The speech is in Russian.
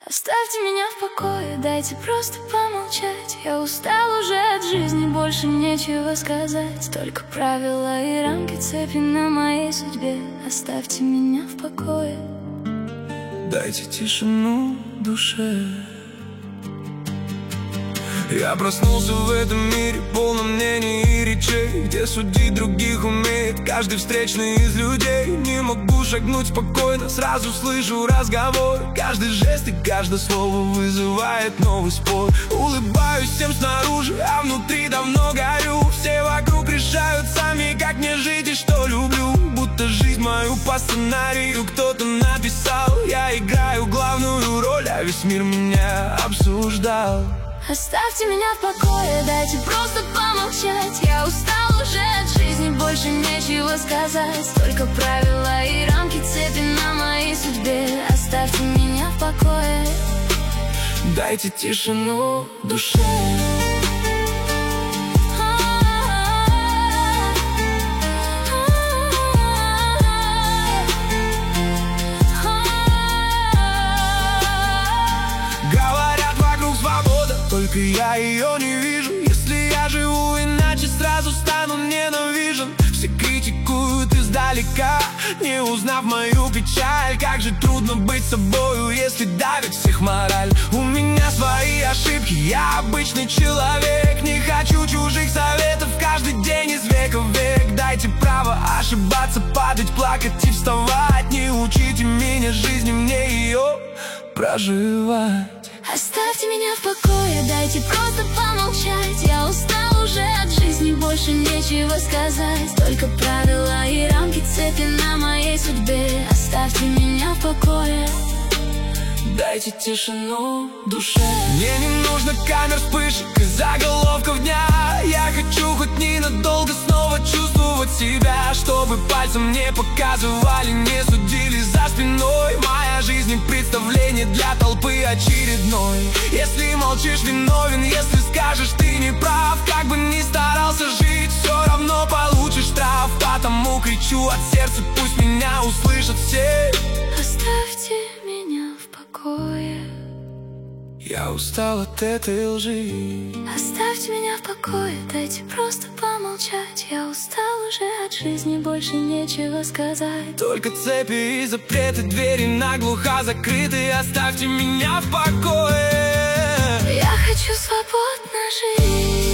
Оставьте меня в покое, дайте просто помолчать. Я устал уже от жизни, больше нечего сказать. Только правила и рамки, цепи на моей судьбе. Оставьте меня в покое. Дайте тишину душе. Я проснулся в этом мире, полном мнений и речей, где судить других умеет каждый встречный из людей. Не могу шагнуть спокойно, сразу слышу разговор. Каждый жест и каждое слово вызывает новый спор. Улыбаюсь всем снаружи, а внутри давно горю. Все вокруг решают сами, как мне жить и что люблю. Будто жизнь мою по сценарию кто-то написал. Я играю главную роль, а весь мир меня обсуждал. Оставьте меня в покое, дайте просто помолчать. Я устал уже от жизни, больше нечего сказать. Только правила и рамки, цепи на моей судьбе. Оставьте меня в покое. Дайте тишину душе. Только я ее не вижу. Если я живу иначе, сразу стану ненавижен. Все критикуют издалека, не узнав мою печаль. Как же трудно быть собою, если давит всех мораль. У меня свои ошибки, я обычный человек. Не хочу чужих советов каждый день из века в век. Дайте право ошибаться, падать, плакать и вставать. Не учите меня жизни, мне ее проживать. Оставьте меня в покое, дайте просто помолчать. Я устал уже от жизни, больше нечего сказать. Только правила и рамки, цепи на моей судьбе. Оставьте меня в покое. Дайте тишину душе. Мне не нужно камер, вспышек и заголовков дня. Я хочу хоть ненадолго снова чувствовать себя, чтобы пальцем не показывали, не судили за спиной. Моя жизнь не представление для толпы очередной. Если молчишь, виновен, если скажешь, ты не прав. Как бы ни старался жить, все равно получишь штраф. Потому кричу от сердца, пусть меня услышат все. Оставьте меня в покое. Я устал от этой лжи. Оставьте меня в покое, дайте просто помолчать. Я устал уже от жизни, больше нечего сказать. Только цепи и запреты, двери наглухо закрыты. Оставьте меня в покое. Я хочу свободно жить.